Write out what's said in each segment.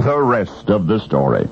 the rest of the story.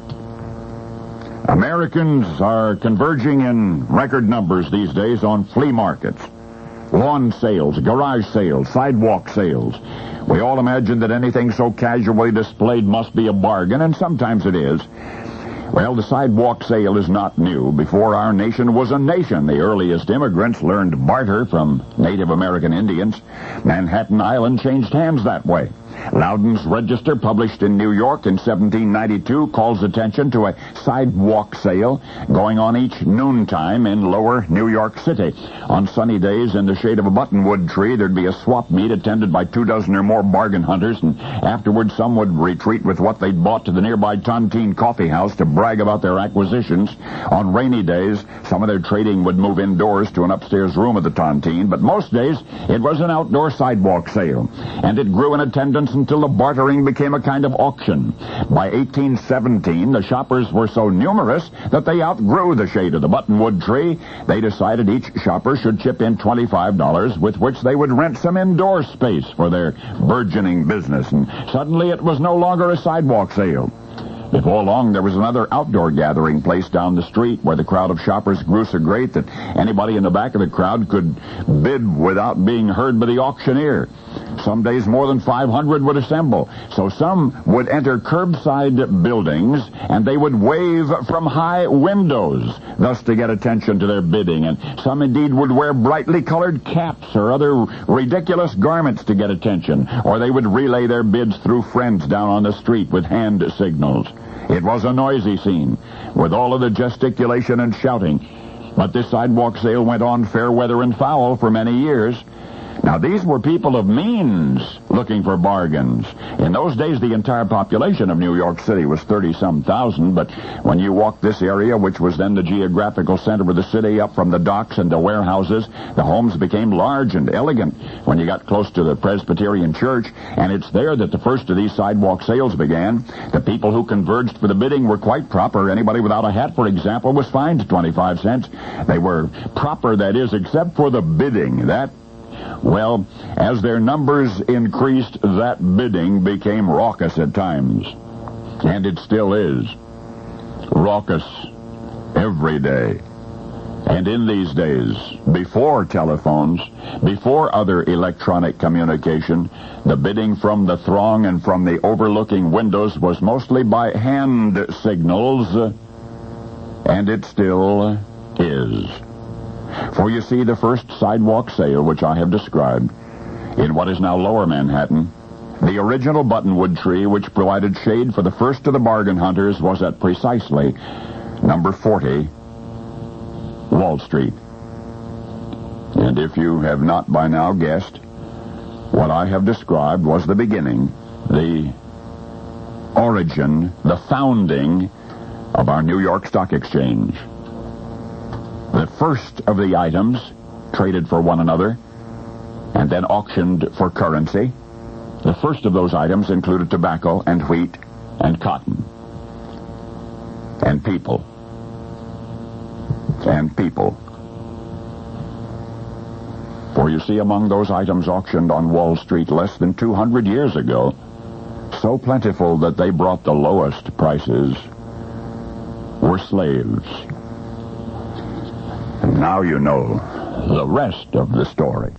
Americans are converging in record numbers these days on flea markets, lawn sales, garage sales, sidewalk sales. We all imagine that anything so casually displayed must be a bargain, and sometimes it is. Well, the sidewalk sale is not new. Before our nation was a nation, the earliest immigrants learned barter from Native American Indians. Manhattan Island changed hands that way. Loudon's Register, published in New York in 1792, calls attention to a sidewalk sale going on each noontime in lower New York City. On sunny days, in the shade of a buttonwood tree, there'd be a swap meet attended by 24 or more bargain hunters, and afterwards some would retreat with what they'd bought to the nearby Tontine Coffee House to brag about their acquisitions. On rainy days, some of their trading would move indoors to an upstairs room of the Tontine, but most days it was an outdoor sidewalk sale, and it grew in attendance until the bartering became a kind of auction. By 1817, the shoppers were so numerous that they outgrew the shade of the buttonwood tree. They decided each shopper should chip in $25, with which they would rent some indoor space for their burgeoning business, and suddenly it was no longer a sidewalk sale. Before long, there was another outdoor gathering place down the street where the crowd of shoppers grew so great that anybody in the back of the crowd could bid without being heard by the auctioneer. Some days more than 500 would assemble, so some would enter curbside buildings and they would wave from high windows, thus to get attention to their bidding, and some indeed would wear brightly colored caps or other ridiculous garments to get attention, or they would relay their bids through friends down on the street with hand signals. It was a noisy scene, with all of the gesticulation and shouting, but this sidewalk sale went on fair weather and foul for many years. Now, these were people of means looking for bargains. In those days, the entire population of New York City was 30-some thousand, but when you walked this area, which was then the geographical center of the city, up from the docks and the warehouses, the homes became large and elegant when you got close to the Presbyterian Church, and it's there that the first of these sidewalk sales began. The people who converged for the bidding were quite proper. Anybody without a hat, for example, was fined 25 cents. They were proper, that is, except for the bidding. Well, as their numbers increased, that bidding became raucous at times. And it still is. Raucous every day. And in these days, before telephones, before other electronic communication, the bidding from the throng and from the overlooking windows was mostly by hand signals, and it still is. For you see, the first sidewalk sale which I have described, in what is now Lower Manhattan, the original buttonwood tree which provided shade for the first of the bargain hunters, was at precisely number 40, Wall Street. And if you have not by now guessed, what I have described was the beginning, the origin, the founding of our New York Stock Exchange. The first of the items traded for one another and then auctioned for currency. The first of those items included tobacco and wheat and cotton and people. And people. For you see, among those items auctioned on Wall Street less than 200 years ago, so plentiful that they brought the lowest prices, were slaves. And now you know the rest of the story.